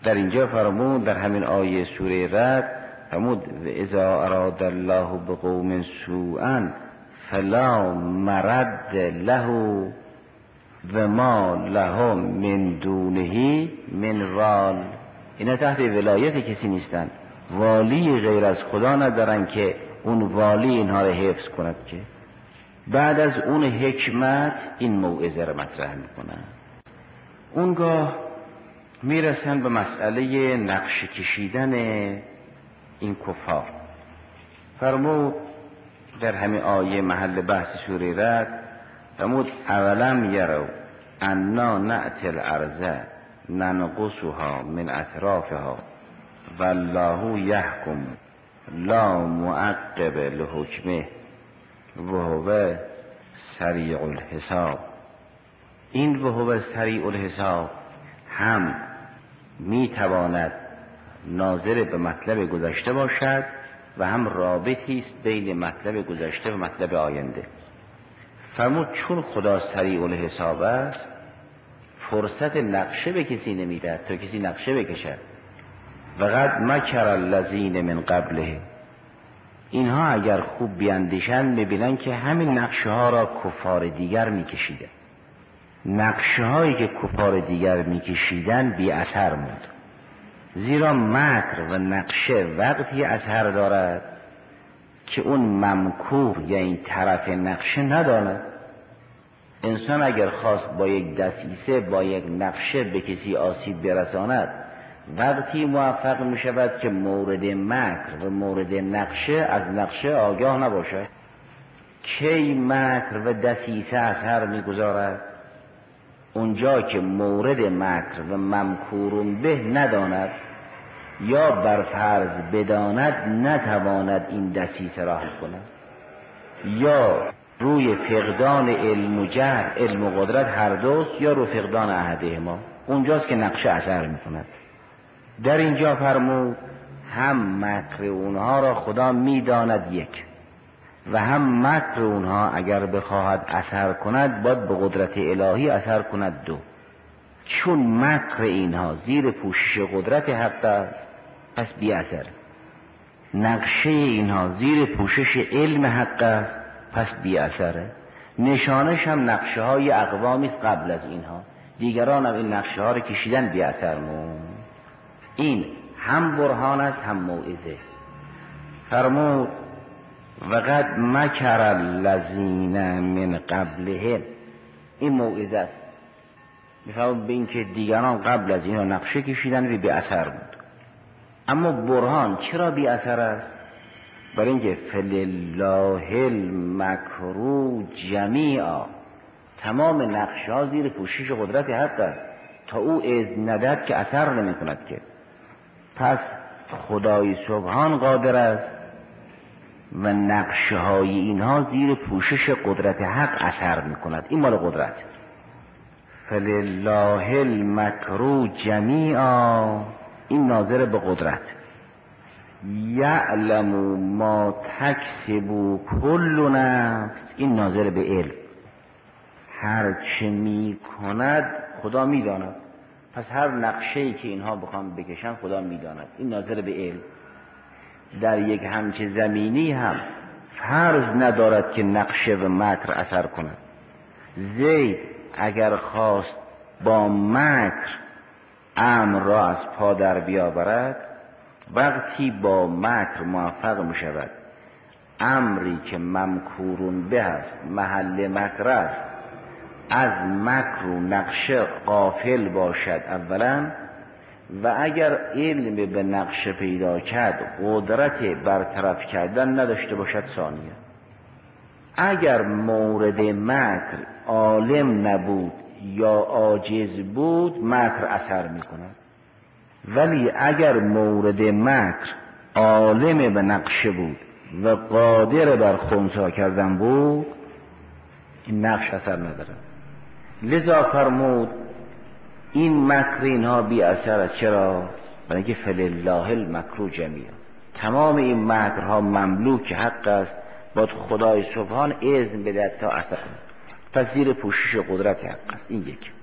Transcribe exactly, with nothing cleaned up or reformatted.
در اینجا فرمود در همین آیه سوره رعد فرمود اذا اراد الله بقوم سوءا فلا مرد له و ما لهم من دونه من وال. اینا تحت ولایت کسی نیستن، والی غیر از خدا ندارن که اون والی اینها رو حفظ کند. که بعد از اون حکمت این موعظه رو مطرح میکنن. اونگاه میرسن به مسئله نقش کشیدن این کفار. فرمود در همین آیه محل بحث سوره رعد فرمود اولم یرو انا نأتی الارض ننقصها من اطرافها والله یحکم لا معقب لحکمه وهو سریع الحساب. این وهو سریع الحساب هم میتواند ناظر به مطلب گذشته باشد و هم رابطی است بین مطلب گذشته و مطلب آینده. فرمود چون خدا سریع الحساب است فرصت نقشه به کسی نمیده تا کسی نقشه بکشد. و قد مکر الذین من قبله، اینها اگر خوب بیاندیشند میبینن که همین نقشه ها را کفار دیگر میکشیده. نقشه هایی که کفار دیگر میکشیدن بی اثر موند، زیرا مکر و نقشه وقتی اثر دارد که اون ممکور یا این طرف نقشه نداند. انسان اگر خواست با یک دسیسه با یک نقشه به کسی آسیب برساند، وقتی موفق می شود که مورد مکر و مورد نقشه از نقشه آگاه نباشد. کی مکر و دسیسه اثر می گذارد؟ اونجا که مورد مکر و ممکورون به نداند یا بر فرض بداند نتواند این دسیسه را حل کند، یا روی فقدان علم و جهل، علم و قدرت هر دوست، یا رو فقدان احدهما، اونجاست که نقشه اثر می کند. در اینجا فرمود هم مکر اونها را خدا می داند یک، و هم مکر اونها اگر بخواهد اثر کند باید به قدرت الهی اثر کند دو. چون مکر اینها زیر پوشش قدرت حق است پس بی اثر، نقشه اینها زیر پوشش علم حق است پس بی اثره. نشانش هم نقشه های اقوامی قبل از اینها، دیگران هم این نقشه ها رو کشیدن بی اثر مون. این هم برهان است هم موعظه. فرمود وقد مکر الذین من قبلهم، این موعظه است. میفرمود به این که دیگران قبل از اینها نقشه کشیدن و بی اثر بود. اما برهان چرا بی اثر است؟ برای اینکه فلله المکر جمیعا، تمام نقشه ها زیر پوشش قدرت حق است، تا او اذن ندهد که اثر نمی کند که. پس خدای سبحان قادر است و نقشه های اینها زیر پوشش قدرت حق اثر می کند. این مال قدرت. فلله المکر جمیعا، این ناظر به قدرت. یعلم ما تکسب کل نفس، این ناظر به علم. هر چه می کند خدا می داند. پس هر نقشه‌ای که اینها بخوام بکشن خدا می داند. این ناظر به علم. در یک همچه زمینی هم فرض ندارد که نقشه و مکر اثر کند. زید اگر خواست با مکر امر را از پا در بیاورد، وقتی با مکر موفق می شود امری که ممکورون به است، محل مکر است، از مکر و نقشه غافل باشد اولا، و اگر علم به نقشه پیدا کرد قدرت برطرف کردن نداشته باشد ثانیه. اگر مورد مکر عالم نبود یا عاجز بود مکر اثر می کند، ولی اگر مورد مکر عالم به نقشه بود و قادر بر خنثی کردن بود این نقش اثر نداره. لذا فرمود این مکر اینها بی اثر است. چرا؟ برای اینکه فلله المکر جمیعا، تمام این مکرها مملوک حق است، باید خدای سبحان اذن بده تا اثر کنه. پس زیر پوشش قدرت حق است. این یک.